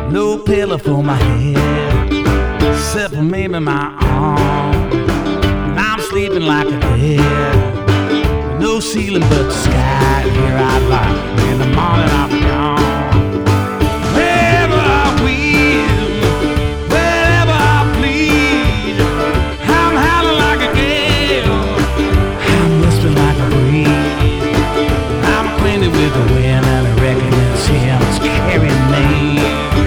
no pillow for my head, except for maybe my arm. And I'm sleeping like a dead, with no ceiling but the sky. Here I lie, in the morning I'll be gone.